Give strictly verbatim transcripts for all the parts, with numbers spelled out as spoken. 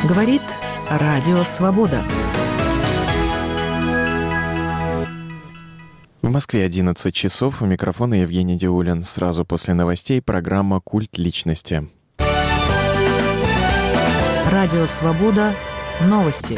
Говорит Радио Свобода. В Москве одиннадцать часов. У микрофона Евгений Диулин. Сразу после новостей программа «Культ личности». Радио Свобода. Новости.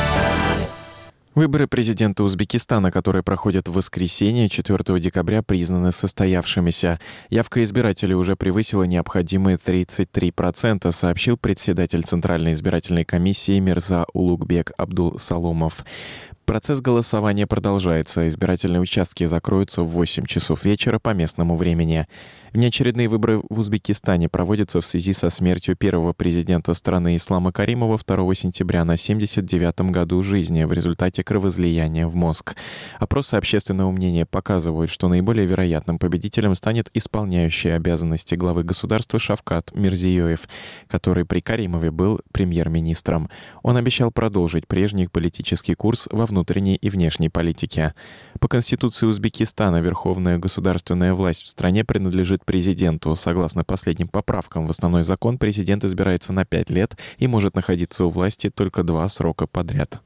Выборы президента Узбекистана, которые проходят в воскресенье, четвёртого декабря, признаны состоявшимися. Явка избирателей уже превысила необходимые тридцать три процента, сообщил председатель Центральной избирательной комиссии Мирза Улугбек Абдул-Саломов. Процесс голосования продолжается. Избирательные участки закроются в восемь часов вечера по местному времени. Внеочередные выборы в Узбекистане проводятся в связи со смертью первого президента страны Ислама Каримова второго сентября на семьдесят девятом году жизни в результате кровоизлияния в мозг. Опросы общественного мнения показывают, что наиболее вероятным победителем станет исполняющий обязанности главы государства Шавкат Мирзиёев, который при Каримове был премьер-министром. Он обещал продолжить прежний политический курс во внутренней и внешней политике. По Конституции Узбекистана верховная государственная власть в стране принадлежит президенту. Согласно последним поправкам в основной закон, президент избирается на пять лет и может находиться у власти только два срока подряд.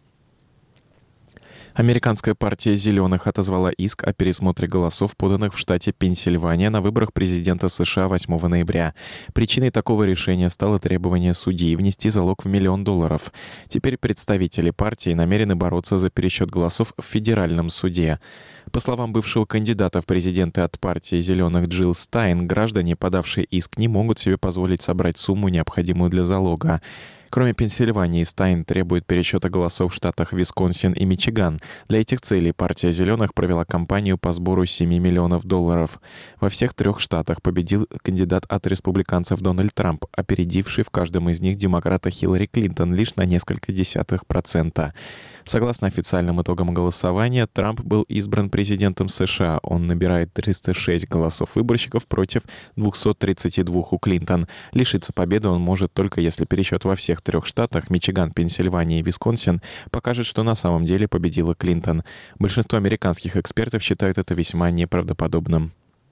Американская партия «Зеленых» отозвала иск о пересмотре голосов, поданных в штате Пенсильвания на выборах президента США восьмого ноября. Причиной такого решения стало требование судьи внести залог в миллион долларов. Теперь представители партии намерены бороться за пересчет голосов в федеральном суде. По словам бывшего кандидата в президенты от партии «Зеленых» Джилл Стайн, граждане, подавшие иск, не могут себе позволить собрать сумму, необходимую для залога. Кроме Пенсильвании, Стайн требует пересчета голосов в штатах Висконсин и Мичиган. Для этих целей партия «Зеленых» провела кампанию по сбору семи миллионов долларов. Во всех трех штатах победил кандидат от республиканцев Дональд Трамп, опередивший в каждом из них демократа Хиллари Клинтон лишь на несколько десятых процента. Согласно официальным итогам голосования, Трамп был избран президентом США. Он набирает триста шесть голосов выборщиков против двухсот тридцати двух у Клинтон. Лишиться победы он может только если пересчет во всех трех штатах — Мичиган, Пенсильвания и Висконсин — покажет, что на самом деле победила Клинтон. Большинство американских экспертов считают это весьма неправдоподобным.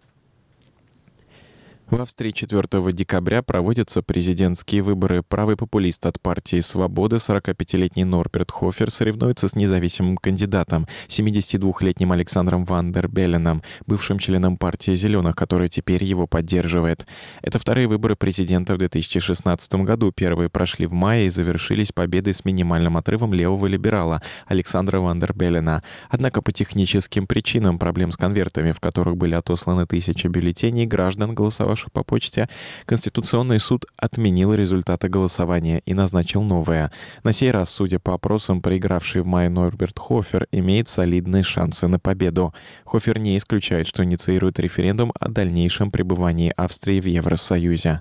В Австрии четвёртого декабря проводятся президентские выборы. Правый популист от партии «Свобода» сорокапятилетний Норберт Хофер соревнуется с независимым кандидатом, семидесятидвухлетним Александром Ван дер Белленом, бывшим членом партии «Зеленых», который теперь его поддерживает. Это вторые выборы президента в две тысячи шестнадцатом году. Первые прошли в мае и завершились победой с минимальным отрывом левого либерала Александра Ван дер Беллена. Однако по техническим причинам, проблем с конвертами, в которых были отосланы тысячи бюллетеней граждан, голосовавших по почте, Конституционный суд отменил результаты голосования и назначил новое. На сей раз, судя по опросам, проигравший в мае Норберт Хофер имеет солидные шансы на победу. Хофер не исключает, что инициирует референдум о дальнейшем пребывании Австрии в Евросоюзе.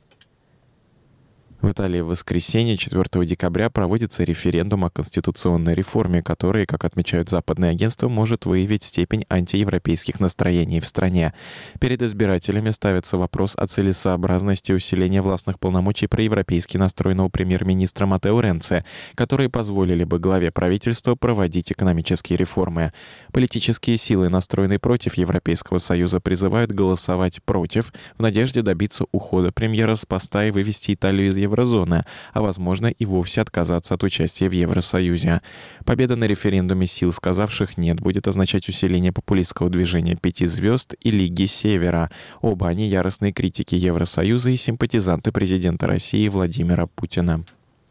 В Италии в воскресенье, четвёртого декабря, проводится референдум о конституционной реформе, который, как отмечают западные агентства, может выявить степень антиевропейских настроений в стране. Перед избирателями ставится вопрос о целесообразности усиления властных полномочий проевропейски настроенного премьер-министра Маттео Ренци, которые позволили бы главе правительства проводить экономические реформы. Политические силы, настроенные против Европейского Союза, призывают голосовать против в надежде добиться ухода премьера с поста и вывести Италию из Евросоюза. Еврозоны, а возможно и вовсе отказаться от участия в Евросоюзе. Победа на референдуме сил, сказавших «нет», будет означать усиление популистского движения «Пяти звезд» и Лиги Севера. Оба они яростные критики Евросоюза и симпатизанты президента России Владимира Путина.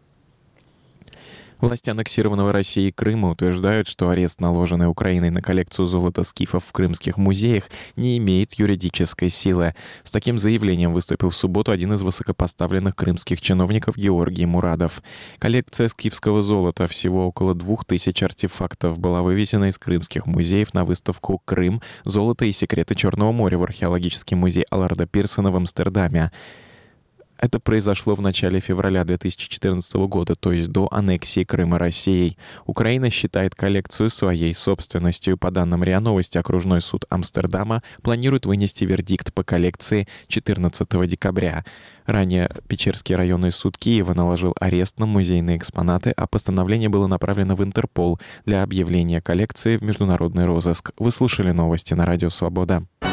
Власти аннексированного Россией Крыма утверждают, что арест, наложенный Украиной на коллекцию золота скифов в крымских музеях, не имеет юридической силы. С таким заявлением выступил в субботу один из высокопоставленных крымских чиновников Георгий Мурадов. Коллекция скифского золота, всего около двух тысяч артефактов, была вывезена из крымских музеев на выставку «Крым. Золото и секреты Черного моря» в археологический музей Алларда Пирсона в Амстердаме. Это произошло в начале февраля две тысячи четырнадцатого года, то есть до аннексии Крыма Россией. Украина считает коллекцию своей собственностью. По данным РИА Новости, окружной суд Амстердама планирует вынести вердикт по коллекции четырнадцатого декабря. Ранее Печерский районный суд Киева наложил арест на музейные экспонаты, а постановление было направлено в Интерпол для объявления коллекции в международный розыск. Вы слушали новости на Радио Свобода.